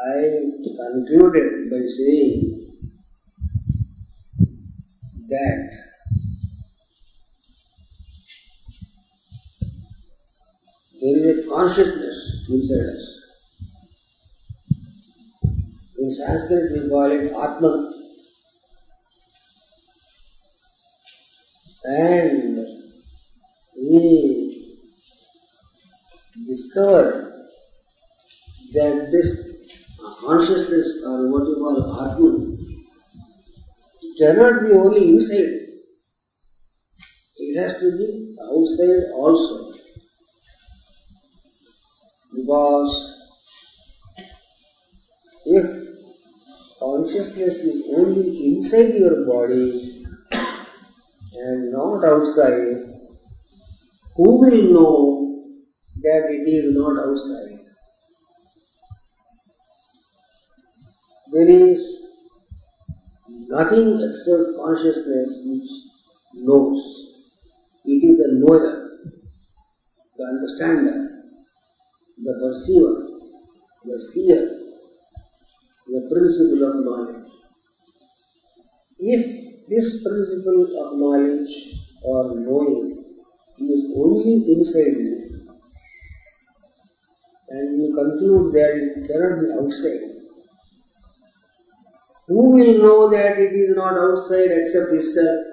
I concluded by saying that there is a consciousness inside us. In Sanskrit we call it Atman. And we discovered that this consciousness, or what you call Atman, cannot be only inside. It has to be outside also. Because if consciousness is only inside your body and not outside, who will know that it is not outside? There is nothing except consciousness which knows. It is the knower, the understander, the perceiver, the seer, the principle of knowledge. If this principle of knowledge or knowing is only inside you, and you conclude that it cannot be outside, who will know that it is not outside except itself?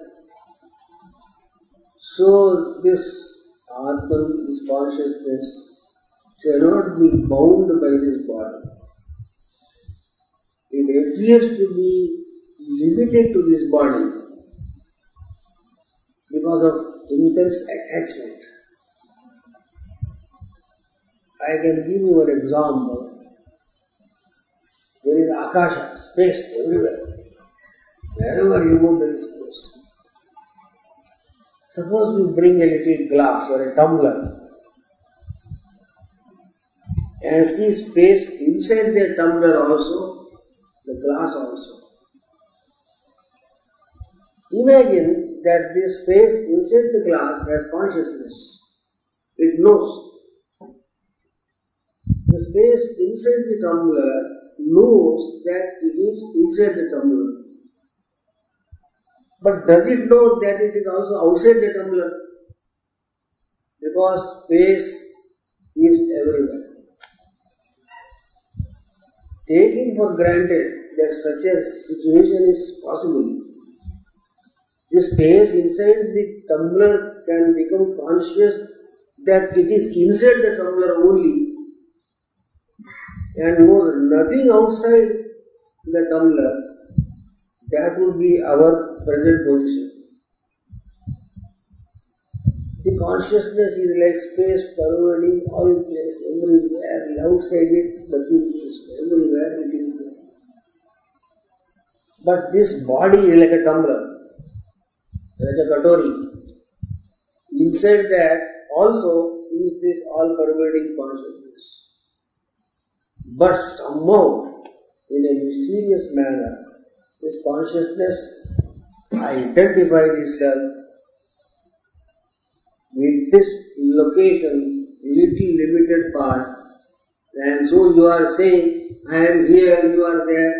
So this Atman, this consciousness, cannot be bound by this body. It appears to be limited to this body because of intense attachment. I can give you an example. There is Akasha, space everywhere. Wherever you go, there is space. Suppose you bring a little glass or a tumbler and see space inside the tumbler also, the glass also. Imagine that this space inside the glass has consciousness. It knows. The space inside the tumbler knows that it is inside the tumbler. But does it know that it is also outside the tumbler? Because space is everywhere. Taking for granted that such a situation is possible, the space inside the tumbler can become conscious that it is inside the tumbler only and knows nothing outside the tumbler. That would be our present position. The consciousness is like space pervading all place, everywhere. Outside it, nothing is. Everywhere it is there. But this body is like a tumbler, like a katori. Inside that also is this all-pervading consciousness. But somehow, in a mysterious manner, this consciousness identified itself with this location, little limited part, and so you are saying, I am here, you are there.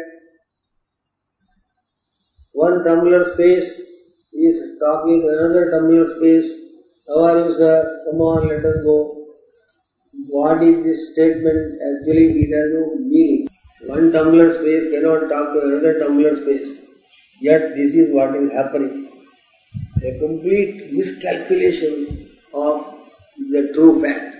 One tumbler space is talking to another tumbler space. How are you, sir? Come on, let us go. What is this statement? Actually, it has no meaning. One tumbler space cannot talk to another tumbler space. Yet this is what is happening. A complete miscalculation of the true fact.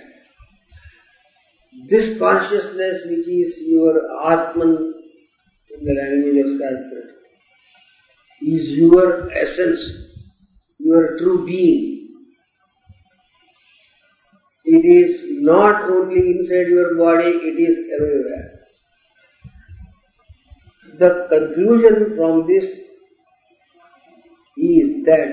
This consciousness, which is your Atman in the language of Sanskrit, is your essence, your true being. It is not only inside your body, it is everywhere. The conclusion from this is that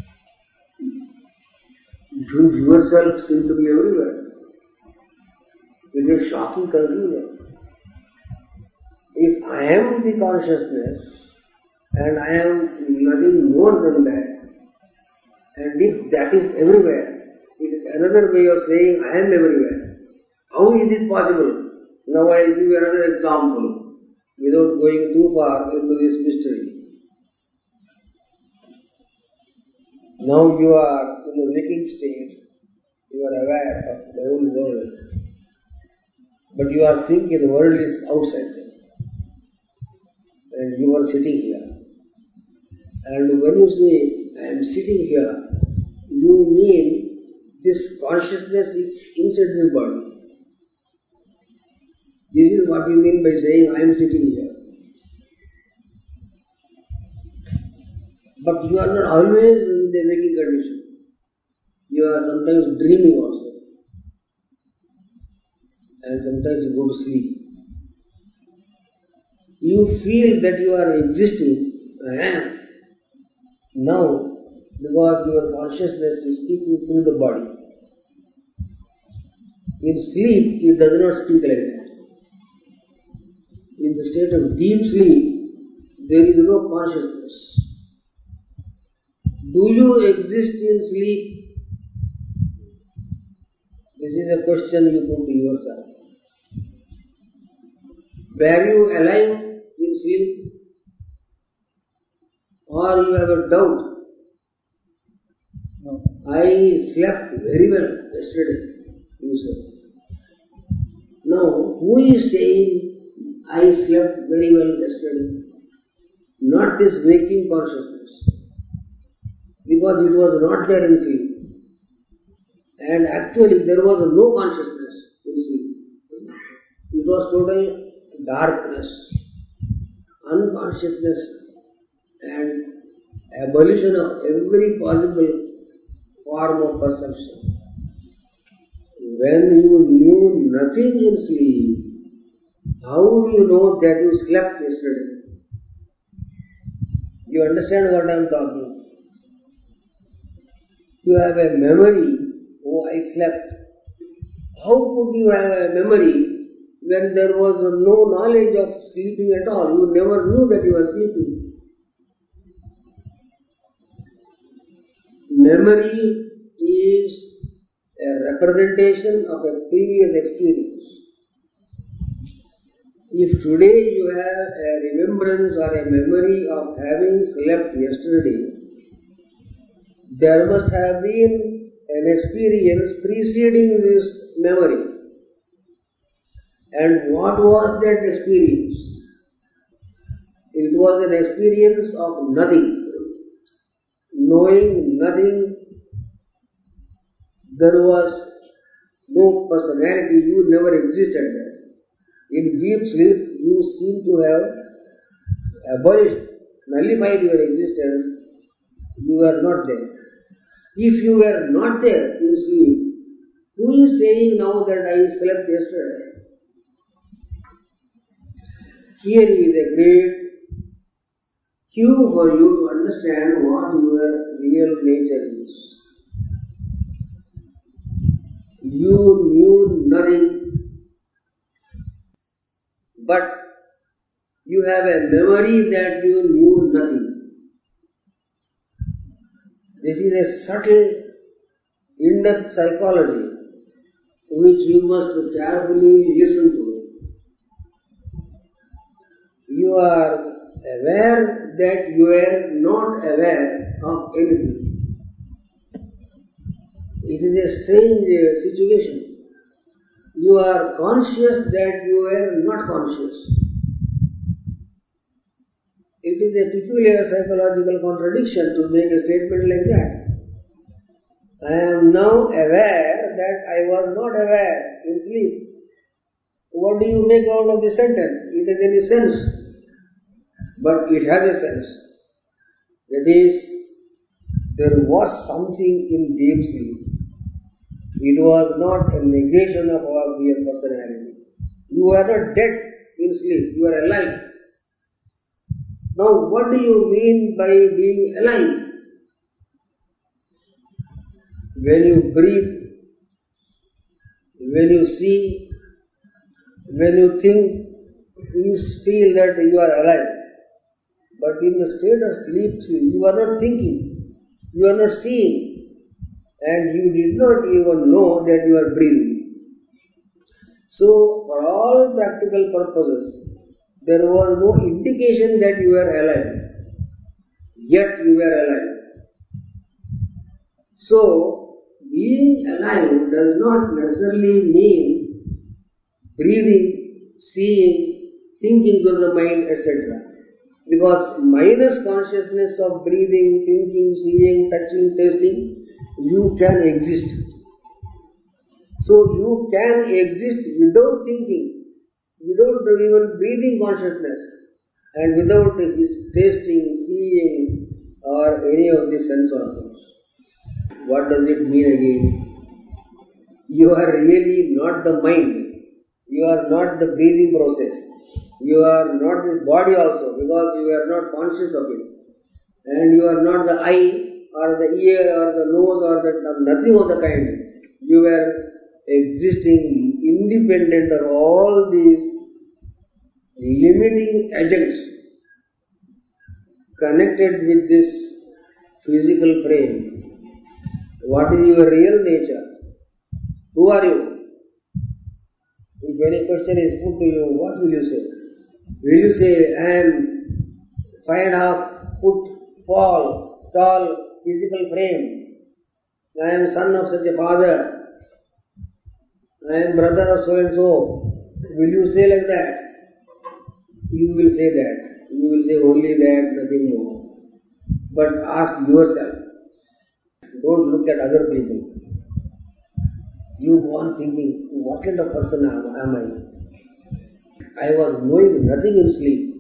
you yourself seem to be everywhere. It is a shocking conclusion. If I am the consciousness and I am nothing more than that, and if that is everywhere, it is another way of saying I am everywhere. How is it possible? Now I will give you another example without going too far into this mystery. Now you are in the waking state, you are aware of the whole world, but you are thinking the world is outside there, and you are sitting here. And when you say, I am sitting here, you mean this consciousness is inside this body. This is what you mean by saying, I am sitting here. But you are not always in the waking condition. You are sometimes dreaming also. And sometimes you go to sleep. You feel that you are existing, I am. Now, because your consciousness is speaking through the body. In sleep, it does not speak like that. In the state of deep sleep, there is no consciousness. Do you exist in sleep? This is a question you put to yourself. Were you alive in sleep? Or you have a doubt? No. I slept very well yesterday, you say. Now, who is saying I slept very well yesterday? Not this waking consciousness. Because it was not there in sleep. And actually there was no consciousness in sleep. It was total darkness, unconsciousness, and abolition of every possible form of perception. When you knew nothing in sleep, how do you know that you slept yesterday? You understand what I am talking? You have a memory, oh I slept. How could you have a memory when there was no knowledge of sleeping at all? You never knew that you were sleeping. Memory is a representation of a previous experience. If today you have a remembrance or a memory of having slept yesterday, there must have been an experience preceding this memory. And what was that experience? It was an experience of nothing. Knowing nothing, there was no personality, you never existed there. In deep sleep, you seem to have abolished, nullified your existence, you were not there. If you were not there in sleep, who is saying now that I slept yesterday? Here is a great cue for you to understand what your real nature is. You knew nothing, but you have a memory that you knew nothing. This is a subtle, in-depth psychology which you must carefully listen to. You are aware that you are not aware of anything. It is a strange situation. You are conscious that you are not conscious. It is a peculiar psychological contradiction to make a statement like that. I am now aware that I was not aware in sleep. What do you make out of the sentence? It has any sense? But it has a sense. That is, there was something in deep sleep. It was not a negation of our real personality. You are not dead in sleep, you are alive. Now, what do you mean by being alive? When you breathe, when you see, when you think, you feel that you are alive. But in the state of sleep, you are not thinking, you are not seeing, and you did not even know that you are breathing. So, for all practical purposes, there was no indication that you were alive, yet you were alive. So, being alive does not necessarily mean breathing, seeing, thinking to the mind, etc. Because minus consciousness of breathing, thinking, seeing, touching, tasting, you can exist. So you can exist without thinking, without even breathing consciousness, and without tasting, seeing, or any of the sense organs. What does it mean again? You are really not the mind. You are not the breathing process. You are not the body also, because you are not conscious of it. And you are not the eye, or the ear, or the nose, or nothing of the kind. You are existing independent of all these limiting agents connected with this physical frame. What is your real nature? Who are you? If any question is put to you, what will you say? Will you say, I am 5.5 foot tall physical frame. I am son of such a father. I am brother of so and so. Will you say like that? You will say that. You will say only that, nothing more. But ask yourself. Don't look at other people. You go on thinking, what kind of person am I? I was knowing nothing in sleep.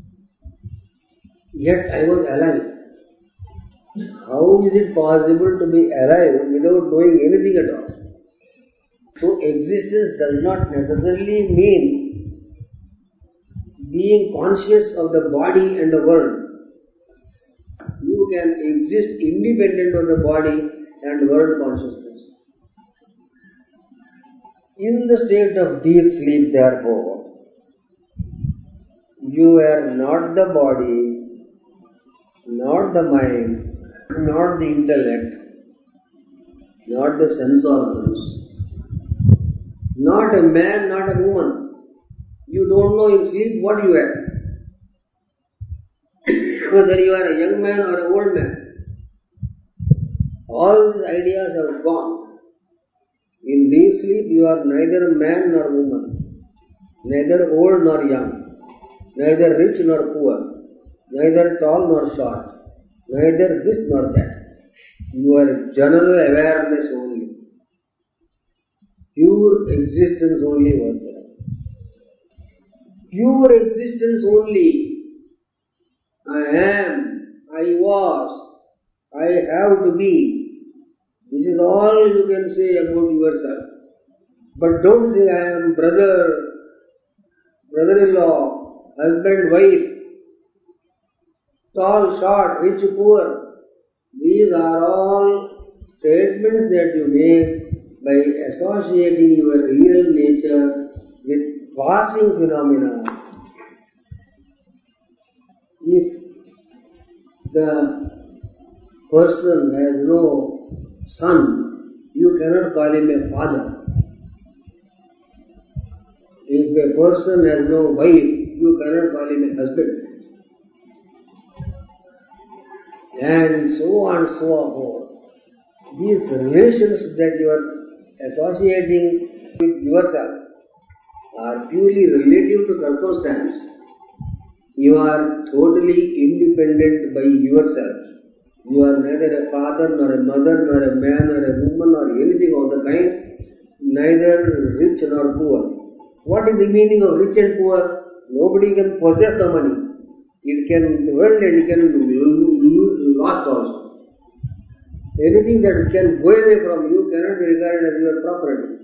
Yet I was alive. How is it possible to be alive without knowing anything at all? So existence does not necessarily mean being conscious of the body and the world. You can exist independent of the body and world consciousness. In the state of deep sleep, therefore, you are not the body, not the mind, not the intellect, not the sense organs, not a man, not a woman. You don't know in sleep what you are. Whether you are a young man or an old man. All these ideas have gone. In deep sleep you are neither man nor woman, neither old nor young, neither rich nor poor, neither tall nor short, neither this nor that. You are general awareness only. Pure existence only was there. Pure existence only. I am, I was, I have to be. This is all you can say about yourself. But don't say I am brother, brother-in-law, husband, wife, tall, short, rich, poor. These are all statements that you make by associating your real nature with passing phenomena. If the person has no son, you cannot call him a father. If a person has no wife, you cannot call him a husband. And so on and so forth. These relations that you are associating with yourself are purely relative to circumstance. You are totally independent by yourself. You are neither a father, nor a mother, nor a man, nor a woman, or anything of the kind, neither rich nor poor. What is the meaning of rich and poor? Nobody can possess the money. It can dwell and it can lose lost also. Anything that can go away from you cannot be regarded as your property.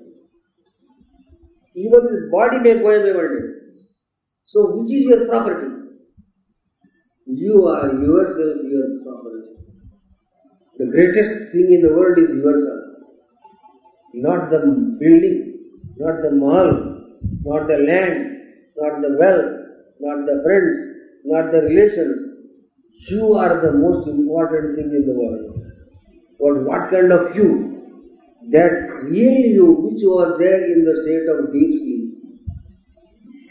Even this body may go away one day. So which is your property? You are yourself your property. The greatest thing in the world is yourself. Not the building, not the mall, not the land, not the wealth, not the friends, not the relations. You are the most important thing in the world. But what kind of you? That real you which was there in the state of deep sleep.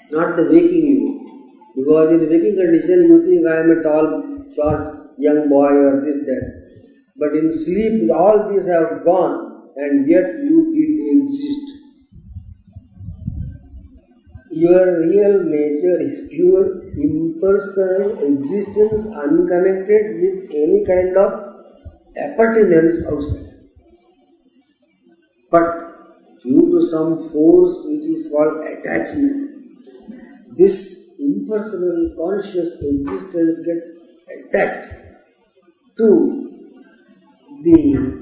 not the waking you. Because in the waking condition you think I am a tall, short, young boy or this, that. But in sleep all these have gone and yet you did exist. Your real nature is pure, impersonal existence, unconnected with any kind of appurtenance outside. But due to some force which is called attachment, this impersonal conscious existence gets attached to the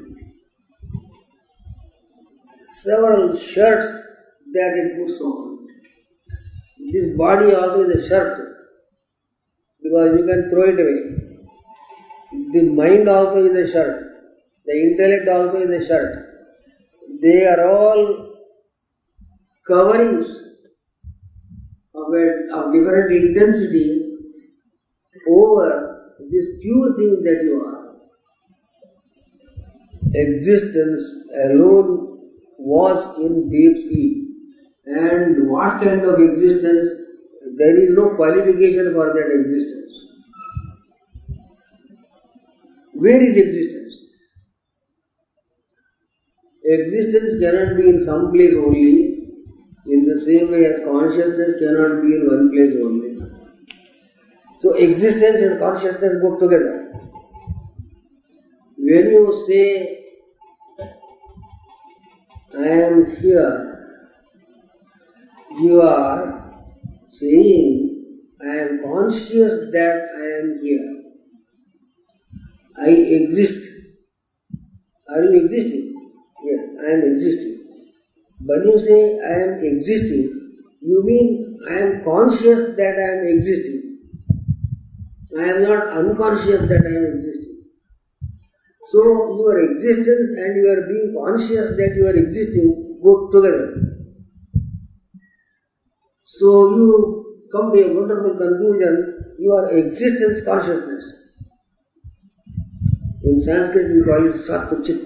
several shirts that it puts on. This body also is a shirt, because you can throw it away. The mind also is a shirt. The intellect also is a shirt. They are all coverings of different intensity over this pure thing that you are. Existence alone was in deep sleep. And what kind of existence? There is no qualification for that existence. Where is existence? Existence cannot be in some place only, in the same way as consciousness cannot be in one place only. So existence and consciousness go together. When you say, I am here, you are saying, I am conscious that I am here. I exist. Are you existing? Yes, I am existing. When you say I am existing, you mean I am conscious that I am existing. I am not unconscious that I am existing. So your existence and your being conscious that you are existing go together. So you come to a wonderful conclusion, you are existence consciousness. In Sanskrit we call it Sat Chit.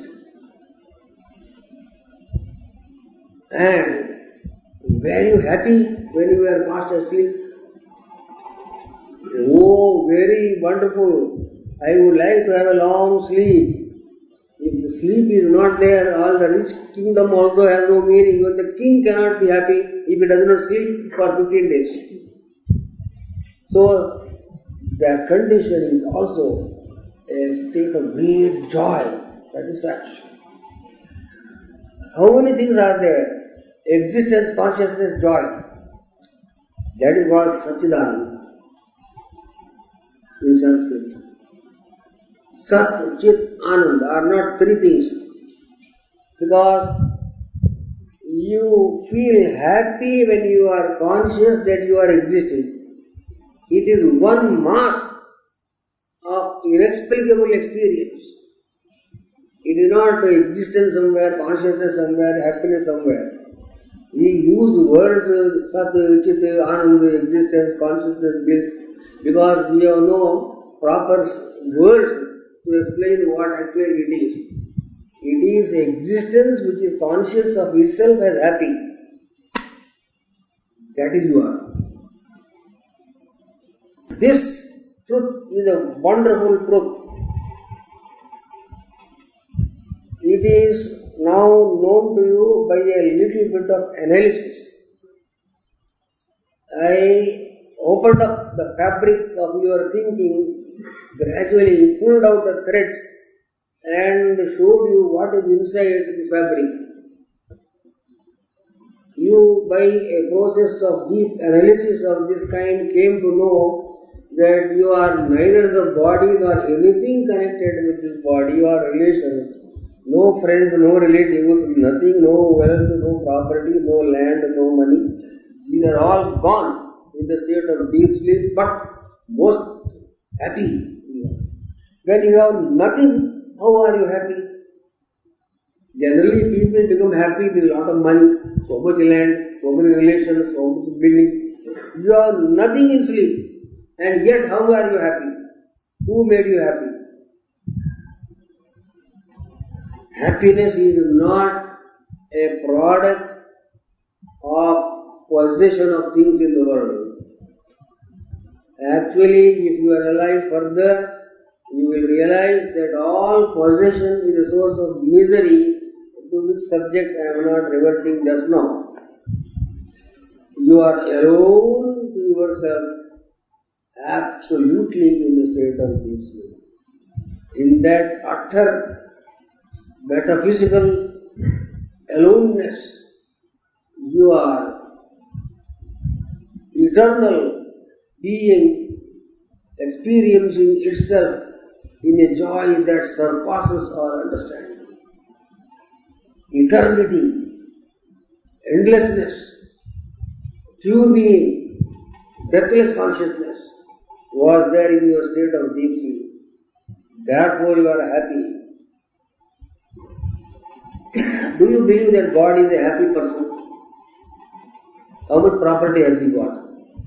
And were you happy when you were fast asleep? Oh, very wonderful. I would like to have a long sleep. If the sleep is not there, all the rich kingdom also has no meaning. Even the king cannot be happy if he does not sleep for 15 days. So, the condition is also a state of great joy, satisfaction. How many things are there? Existence, consciousness, joy. That is what Satchidananda in Sanskrit. Sat, Chit, Anand are not three things. Because you feel happy when you are conscious that you are existing. It is one mass of inexplicable experience. It is not existence somewhere, consciousness somewhere, happiness somewhere. We use words Sat, Chit, Anand, existence, consciousness, bliss, because we have no proper words to explain what actually it is. It is existence which is conscious of itself as happy. That is you are. This truth is a wonderful truth. It is now known to you by a little bit of analysis. I opened up the fabric of your thinking, gradually pulled out the threads and showed you what is inside this fabric. You, by a process of deep analysis of this kind, came to know that you are neither the body nor anything connected with this body. You are relations. No friends, no relatives, nothing, no wealth, no property, no land, no money. These are all gone in the state of deep sleep, but most happy. When you have nothing, how are you happy? Generally people become happy with a lot of money, so much land, so many relations, so much building. You have nothing in sleep, and yet how are you happy? Who made you happy? Happiness is not a product of possession of things in the world. Actually, if you analyze further, you will realize that all possession is a source of misery, to which subject I am not reverting just now. You are alone to yourself, absolutely in the state of deep sleep. In that utter metaphysical aloneness, you are eternal being experiencing itself in a joy that surpasses our understanding. Eternity, endlessness, pure being, deathless consciousness was there in your state of deep sleep. Therefore you are happy. Do you believe that God is a happy person? How much property has he got?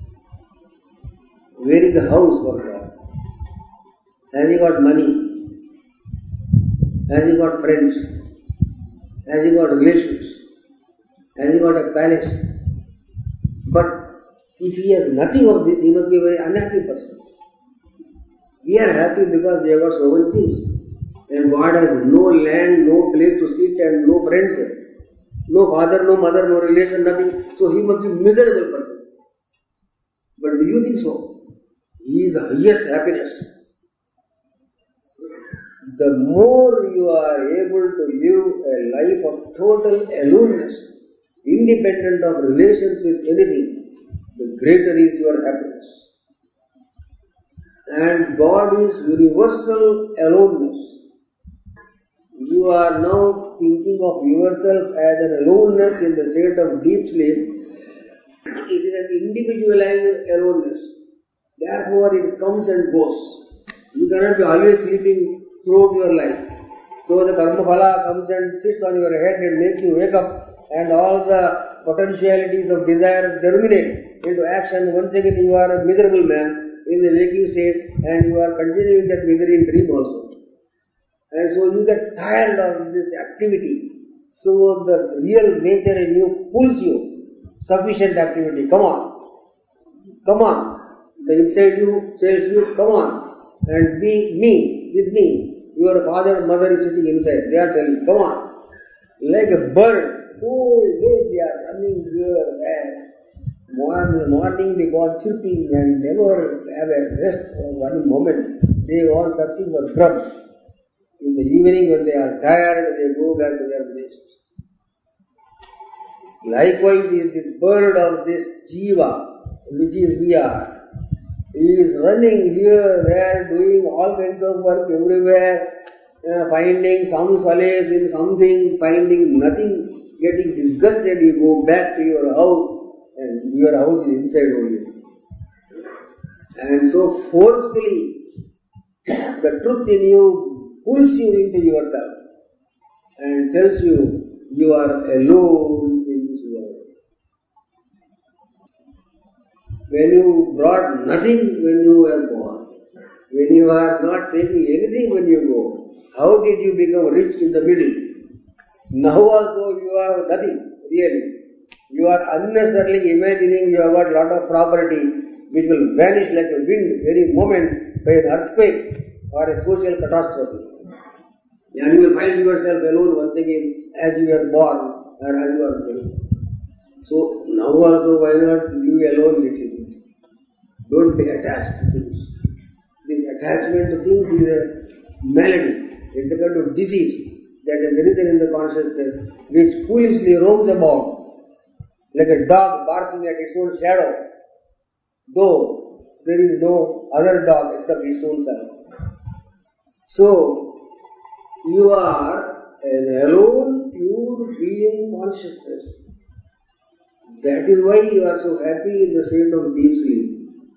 Where is the house for God? Has he got money? Has he got friends? Has he got relations? Has he got a palace? But if he has nothing of this, he must be a very unhappy person. We are happy because we have got so many things. And God has no land, no place to sit and no friends. No father, no mother, no relation, nothing. So he must be a miserable person. But do you think so? He is the highest happiness. The more you are able to live a life of total aloneness, independent of relations with anything, the greater is your happiness. And God is universal aloneness. You are now thinking of yourself as an aloneness in the state of deep sleep. It is an individualized aloneness. Therefore it comes and goes. You cannot be always sleeping throughout your life. So the karma phala comes and sits on your head and makes you wake up, and all the potentialities of desire germinate into action. Once again you are a miserable man in the waking state, and you are continuing that misery in dream also. And so you get tired of this activity. So the real nature in you pulls you. Sufficient activity, come on. Come on. The inside you tells you, come on. And be me, with me. Your father and mother is sitting inside. They are telling, come on. Like a bird, whole day they are running here and morning they go on chirping and never have a rest for one moment. They go on searching for grub. In the evening when they are tired, they go back to their nest. Likewise is this bird of this jiva, which is we are. He is running here, there, doing all kinds of work everywhere, finding some solace in something, finding nothing, getting disgusted. You go back to your house, and your house is inside only. And so forcefully, the truth in you pulls you into yourself and tells you, you are alone in this world. When you brought nothing when you were born, when you are not taking anything when you go, how did you become rich in the middle? Now also you are nothing, really. You are unnecessarily imagining you have got a lot of property which will vanish like a wind any moment by an earthquake or a social catastrophe. And you will find yourself alone once again as you were born or as you are born. So now also why not live alone little bit? Don't be attached to things. This attachment to things is a malady. It's a kind of disease that is written in the consciousness which foolishly roams about like a dog barking at its own shadow, though there is no other dog except its own self. So, you are an alone, pure being consciousness. That is why you are so happy in the state of deep sleep.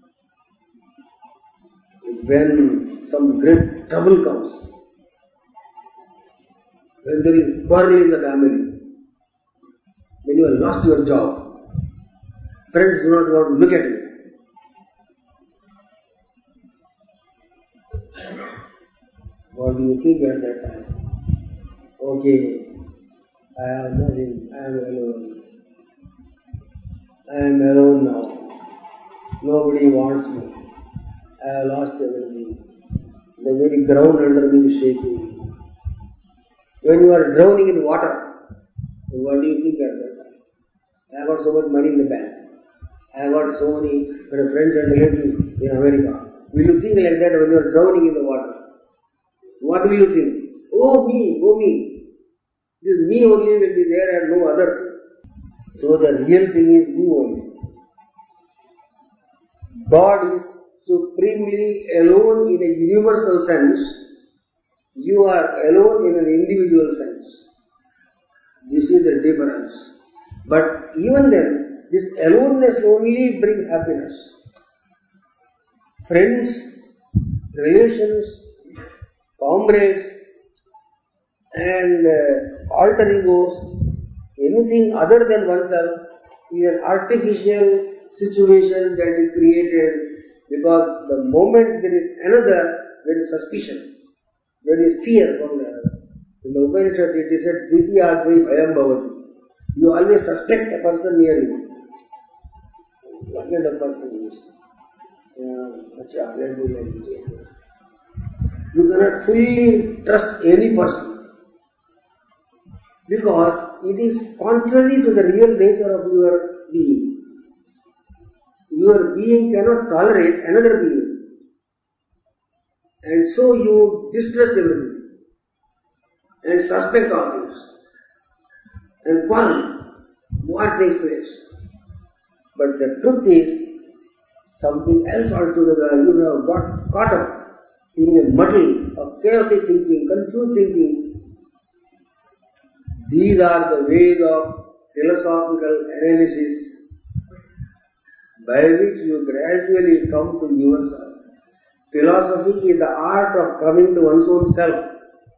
When some great trouble comes, when there is quarrel in the family, when you have lost your job, friends do not want to look at you. What do you think at that time? Okay, I am alone. I am alone now. Nobody wants me. I have lost everything. The very ground under me is shaking. When you are drowning in water, what do you think at that time? I have got so much money in the bank. I have got so many friends and relatives in America. Will you think like that when you are drowning in the water? What will you think? Oh me, oh me. This me only will be there and no other thing. So the real thing is you only. God is supremely alone in a universal sense. You are alone in an individual sense. This is the difference. But even then, this aloneness only brings happiness. Friends, relations, comrades, and alter egos, anything other than oneself is an artificial situation that is created because the moment there is another, there is suspicion, there is fear from the other. In the Upanishad it is said, Dvitiyadvai bhayam bhavati. You always suspect a person near you. What kind of person he is? You cannot fully trust any person because it is contrary to the real nature of your being. Your being cannot tolerate another being, and so you distrust everything and suspect all things and quarrel what takes place. But the truth is something else altogether. You have got caught up in a muddle of chaotic thinking, confused thinking. These are the ways of philosophical analysis by which you gradually come to yourself. Philosophy is the art of coming to one's own self.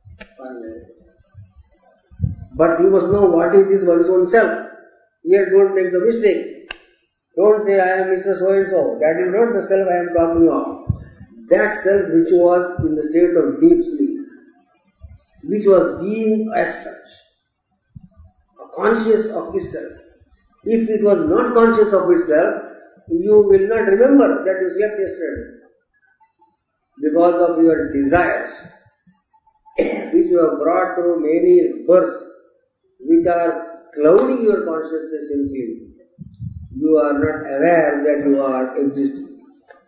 But you must know what is this one's own self. Here don't make the mistake. Don't say I am Mr. So-and-so. That is not the self I am talking of. That self which was in the state of deep sleep, which was being as such, conscious of itself. If it was not conscious of itself, you will not remember that you slept yesterday because of your desires, which you have brought through many births, which are clouding your consciousness in sleep. You are not aware that you are existing.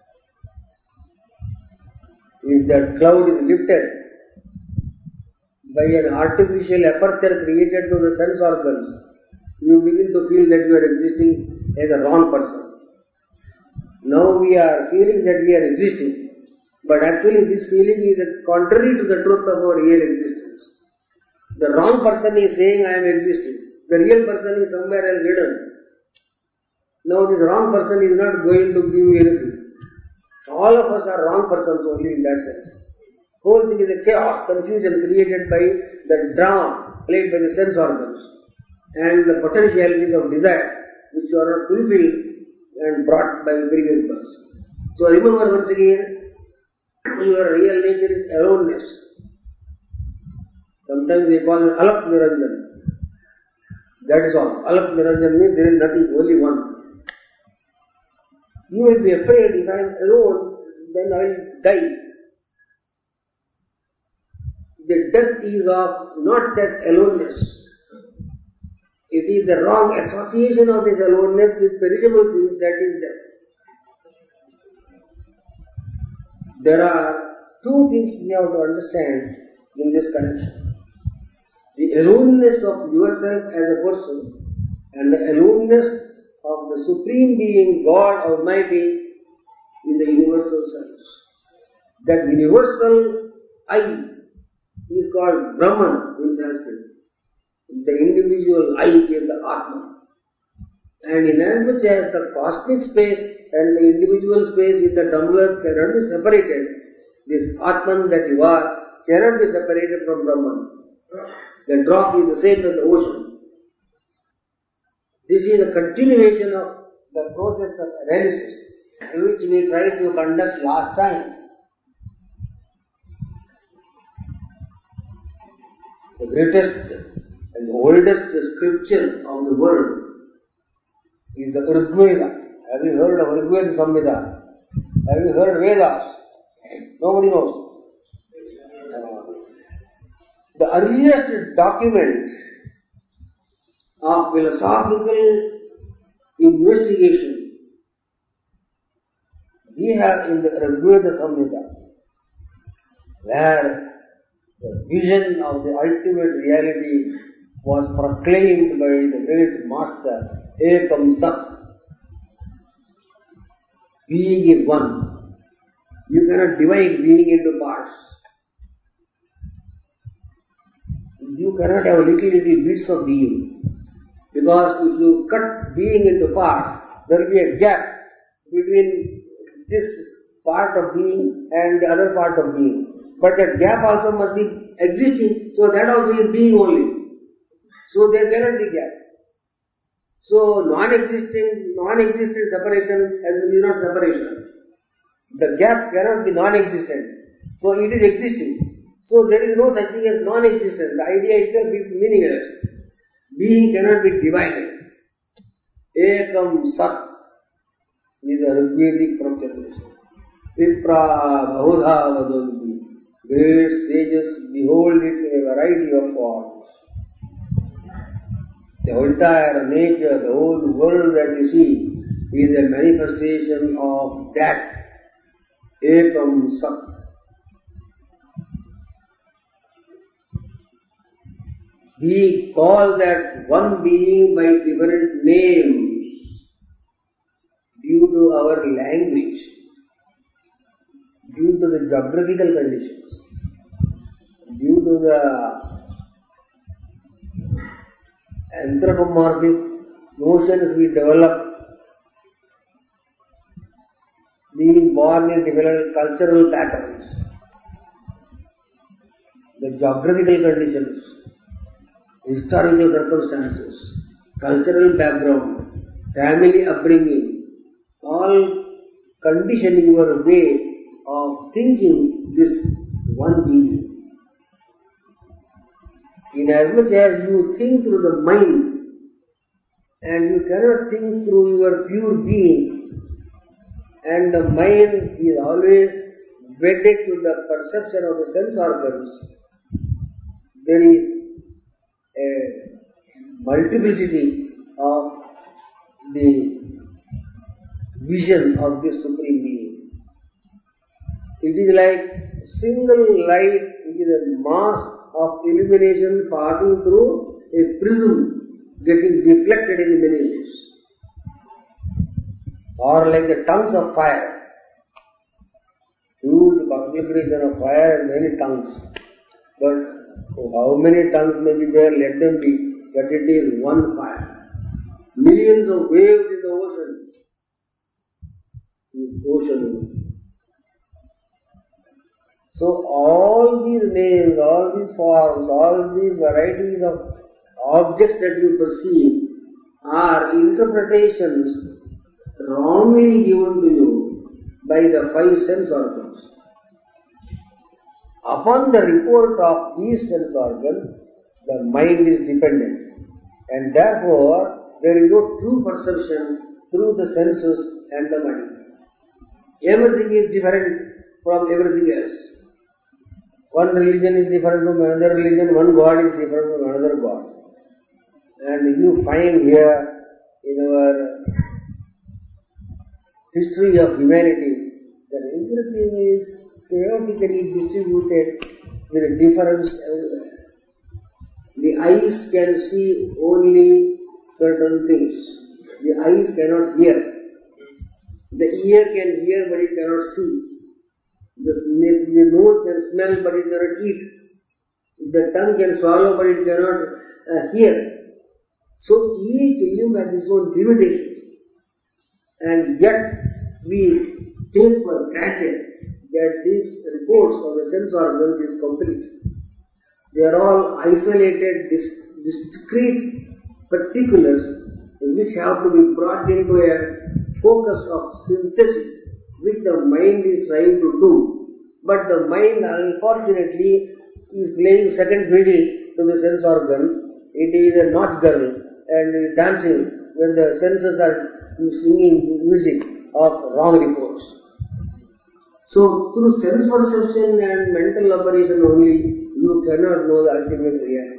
If that cloud is lifted by an artificial aperture created to the sense organs, you begin to feel that you are existing as a wrong person. Now we are feeling that we are existing, but actually this feeling is contrary to the truth of our real existence. The wrong person is saying I am existing. The real person is somewhere else hidden. Now this wrong person is not going to give you anything. All of us are wrong persons only in that sense. Whole thing is a chaos, confusion created by the drama played by the sense organs and the potentialities of desire which are not fulfilled and brought by previous births. So remember once again, your real nature is aloneness. Sometimes they call it Alap Niranjan. That is all. Alap Niranjan means there is nothing, only one. You will be afraid if I am alone, then I will die. The death is of not that aloneness. It is the wrong association of this aloneness with perishable things, that is death. There are two things we have to understand in this connection. The aloneness of yourself as a person and the aloneness of the Supreme Being, God Almighty, in the universal sense. That universal I is called Brahman in Sanskrit. The individual I is the Atma. And inasmuch as the cosmic space and the individual space in the tumbler cannot be separated, this Atman that you are cannot be separated from Brahman. The drop is the same as the ocean. This is a continuation of the process of analysis which we tried to conduct last time. The greatest and the oldest scripture of the world is the Rigveda. Have you heard of Rigveda Samhita? Have you heard Vedas? Nobody knows. The earliest document of philosophical investigation we have in the Rigveda Samhita, where the vision of the ultimate reality was proclaimed by the great master, Ekam Sat. Being is one. You cannot divide being into parts. You cannot have little bits of being. Because if you cut being into parts, there will be a gap between this part of being and the other part of being. But that gap also must be existing, so that also is being only. So there cannot be gap. So non-existent separation is not separation. The gap cannot be non-existent. So it is existing. So there is no such thing as non-existence. The idea itself is meaningless. Being cannot be divided. Ekam Sat is a Rigvedic proclamation. Vipraha Bahudha Vadanti. Great sages behold it in a variety of forms. The entire nature, the whole world that you see is a manifestation of that Ekam Sat. We call that one being by different names due to our language, due to the geographical conditions, due to the anthropomorphic notions we develop, being born in different cultural patterns, the geographical conditions, historical circumstances, cultural background, family upbringing, all condition your way of thinking this one being. Inasmuch as you think through the mind and you cannot think through your pure being, and the mind is always wedded to the perception of the sense organs, there is a multiplicity of the vision of this Supreme Being. It is like single light, it is a mass of illumination passing through a prism, getting deflected in many ways. Or like the tongues of fire. Huge conflagration of fire has many tongues. But how many tongues may be there, let them be, but it is one fire. Millions of waves in the ocean. So all these names, all these forms, all these varieties of objects that you perceive are interpretations wrongly given to you by the five sense organs. Upon the report of these sense organs, the mind is dependent, and therefore there is no true perception through the senses and the mind. Everything is different from everything else. One religion is different from another religion, one God is different from another God. And you find here in our history of humanity that everything is chaotically distributed with a difference everywhere. The eyes can see only certain things. The eyes cannot hear. The ear can hear but it cannot see. The nose can smell but it cannot eat. The tongue can swallow but it cannot hear. So each limb has its own limitations. And yet we take for granted that these reports of the sense organs is complete. They are all isolated, discrete particulars which have to be brought into a focus of synthesis which the mind is trying to do. But the mind unfortunately is playing second fiddle to the sense organs. It is a notch girl and dancing when the senses are singing music of wrong reports. So through sense perception and mental operation only, you cannot know the ultimate reality.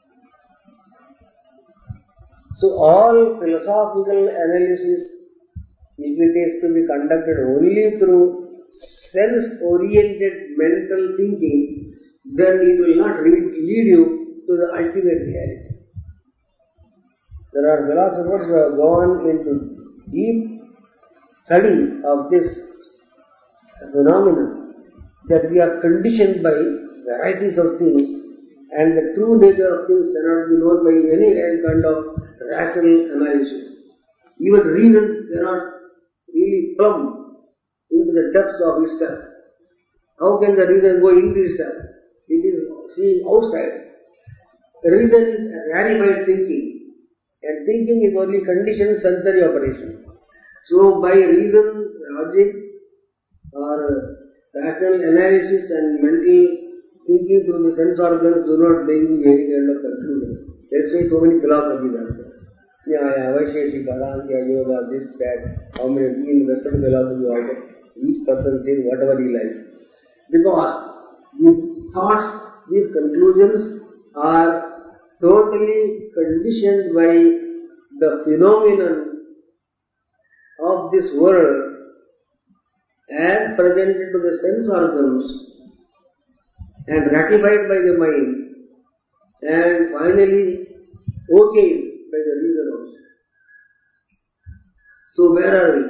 So all philosophical analysis, if it is to be conducted only through sense-oriented mental thinking, then it will not lead you to the ultimate reality. There are philosophers who have gone into deep study of this phenomenon, that we are conditioned by varieties of things, and the true nature of things cannot be known by any kind of rational analysis. Even reason cannot really plumb into the depths of itself. How can the reason go into itself? It is seeing outside. Reason is rarefied thinking, and thinking is only conditioned sensory operation. So by reason, logic, or rational analysis and mental thinking through the sense organs do not bring you any kind of conclusion. That's why so many philosophies are there. Nyaya, Vaisheshika, Sankhya, Yoga, this, that, how many in Western philosophy also. Each person says whatever he likes. Because these thoughts, these conclusions are totally conditioned by the phenomenon of this world as presented to the sense organs and ratified by the mind and finally okayed by the reason also. So where are we?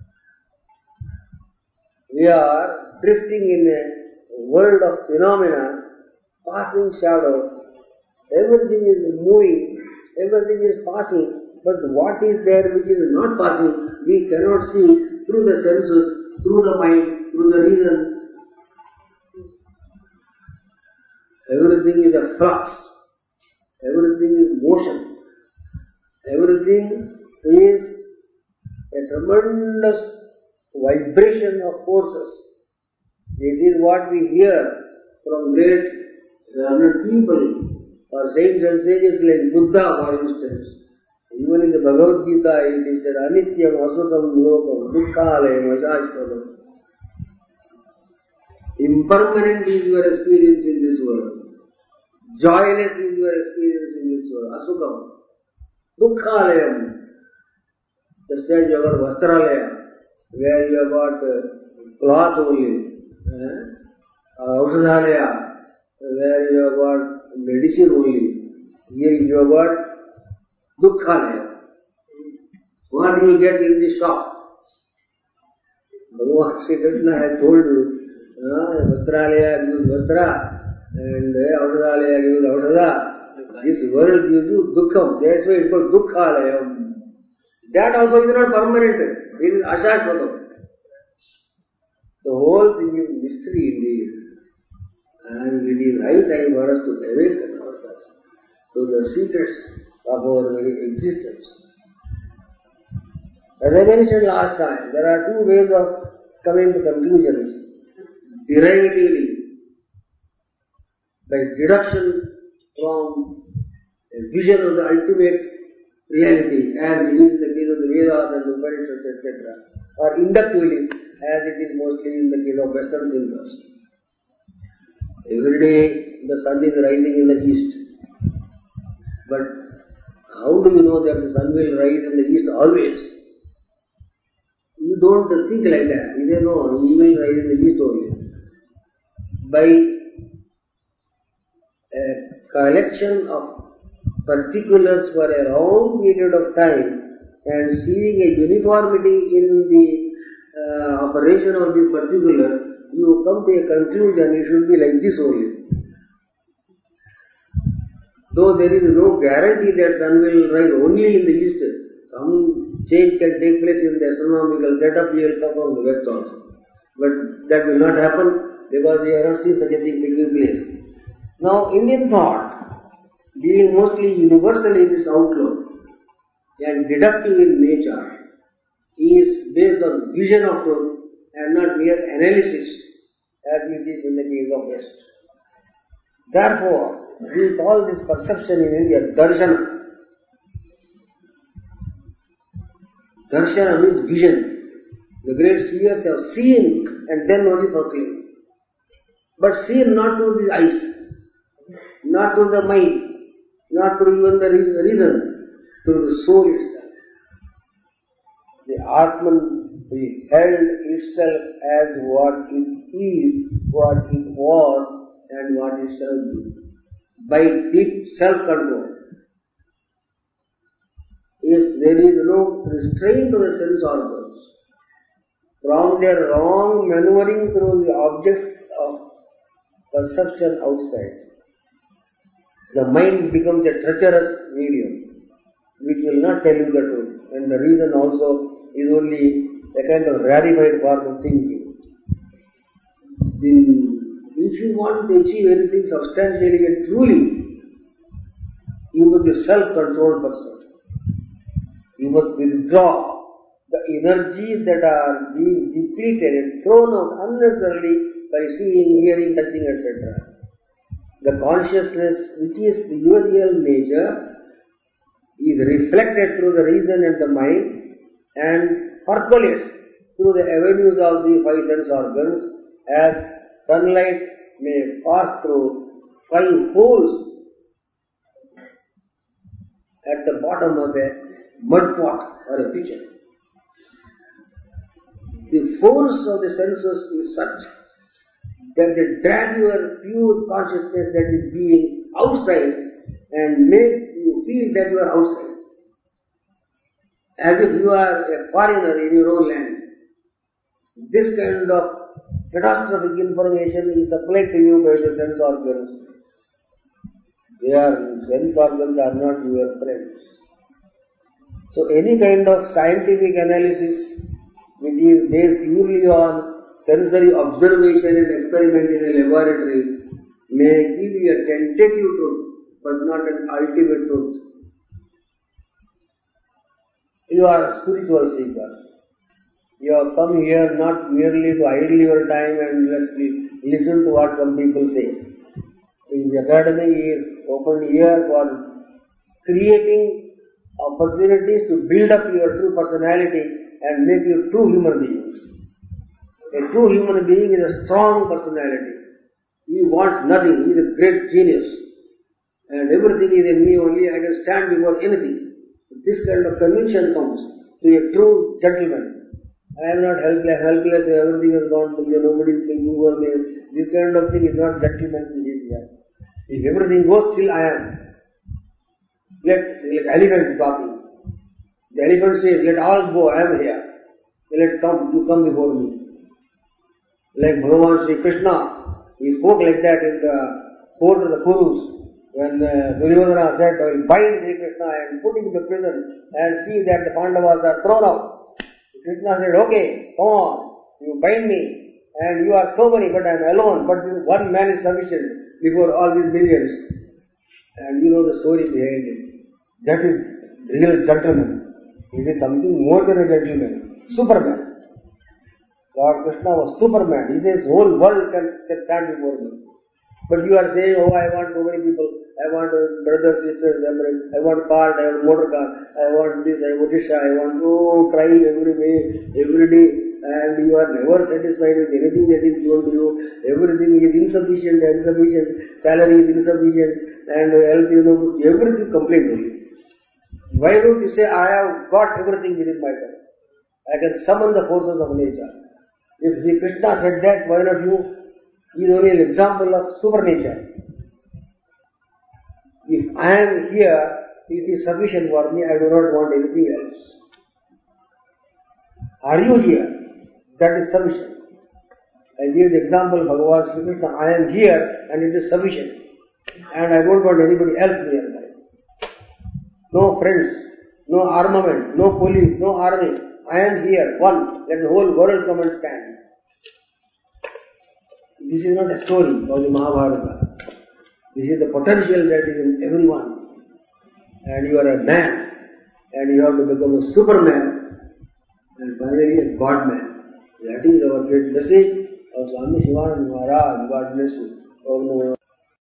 We are drifting in a world of phenomena, passing shadows. Everything is moving, everything is passing, but what is there which is not passing, we cannot see through the senses, through the mind, through the reason. Everything is a flux, everything is motion, everything is a tremendous vibration of forces. This is what we hear from great learned people or saints and sages like Buddha, for instance. Even in the Bhagavad Gita it is said, Anityam asutam lokam dukkhalayam ashashpadam. Impermanent is your experience in this world. Joyless is your experience in this world. Asukam. Dukkhalayam. That's why you have got Vastralaya, where you have got cloth only. Aushadhalaya, where you have got medicine only. Here you have got Dukkhalaya. What do you get in the shop? Bhagavan Sri Krishna has told you, Vastralaya gives Vastra, and Aushadhalaya gives Aushadha. This world gives you Dukkham. That's why it's called Dukkhalayam. That also is not permanent. It is Ashashvatam. The whole thing is mystery indeed. And it is high time for us to awaken ourselves to the secrets of our very existence. As I mentioned last time, there are two ways of coming to conclusions. Derivatively, by deduction from a vision of the ultimate reality, as it is in the case of the Vedas and the Upanishads, etc., or inductively, as it is mostly in the case of Western thinkers. Every day the sun is rising in the east. But how do you know that the sun will rise in the east always? You don't think like that. You say, no, he will rise in the east only. By a collection of particulars for a long period of time and seeing a uniformity in the operation of this particular, you come to a conclusion it should be like this only. Though there is no guarantee that sun will rise only in the east, some change can take place in the astronomical setup, he will come from the west also. But that will not happen because we have not seen such a thing taking place. Now Indian thought, being mostly universal in its outlook and deductive in nature, is based on vision of truth and not mere analysis as it is in the case of West. Therefore, we call this perception in India darshana. Darshana means vision. The great seers have seen and then only proclaimed. But seen not through the eyes, not through the mind, not through even the reason, through the soul itself. The Atman beheld itself as what it is, what it was, and what it shall be, by deep self-control. If there is no restraint to the sense organs, from their wrong maneuvering through the objects of perception outside, the mind becomes a treacherous medium, which will not tell you the truth. And the reason also is only a kind of rarefied form of thinking. If you want to achieve anything substantially and truly, you must be a self-controlled person. You must withdraw the energies that are being depleted and thrown out unnecessarily by seeing, hearing, touching, etc. The consciousness, which is your real nature, is reflected through the reason and the mind and percolates through the avenues of the five sense organs as sunlight may pass through 5 holes at the bottom of a mud pot or a pitcher. The force of the senses is such that they drag your pure consciousness that is being outside and make you feel that you are outside, as if you are a foreigner in your own land. This kind of catastrophic information is supplied to you by the sense organs. Sense organs are not your friends. So any kind of scientific analysis which is based purely on sensory observation and experiment in a laboratory may give you a tentative truth, but not an ultimate truth. You are a spiritual seeker. You have come here not merely to idle your time and just listen to what some people say. The academy is open here for creating opportunities to build up your true personality and make you true human beings. A true human being is a strong personality. He wants nothing. He is a great genius. And everything is in me only. I can stand before anything. This kind of conviction comes to a true gentleman. I am not helpless, everything is gone to me, nobody is thinking over me. This kind of thing is not gentleman behavior. If everything goes, still I am. Like elephant talking. The elephant says, let all go, I am here. Let come, you come before me. Like Bhagavan Sri Krishna, he spoke like that in the court of the Kurus. When Duryodhana said, I will bind Sri Krishna and put him into prison and see that the Pandavas are thrown out. Krishna said, okay, come on, you bind me and you are so many, but I am alone, but this one man is sufficient before all these millions. And you know the story behind it. That is real gentleman. It is something more than a gentleman. Superman. Lord Krishna was Superman. He says, whole world can stand before me. But you are saying, oh, I want so many people. I want brothers, sisters, I want car, I want motor car, I want this, I want this, I want to cry every day, and you are never satisfied with anything that is given to you. Everything is insufficient, salary is insufficient, and health, everything complaint only. Why don't you say, I have got everything within myself? I can summon the forces of nature. If Sri Krishna said that, why not you? He is only an example of supernature. If I am here, it is sufficient for me, I do not want anything else. Are you here? That is sufficient. I give the example of Bhagavan Sri Krishna, I am here and it is sufficient. And I don't want anybody else nearby. No friends, no armament, no police, no army. I am here, one. Let the whole world come and stand. This is not a story of the Mahabharata. This is the potential that is in everyone. And you are a man, and you have to become a Superman, and finally a God-man. That is our great message of Swami Shivananda Maharaj. God bless you.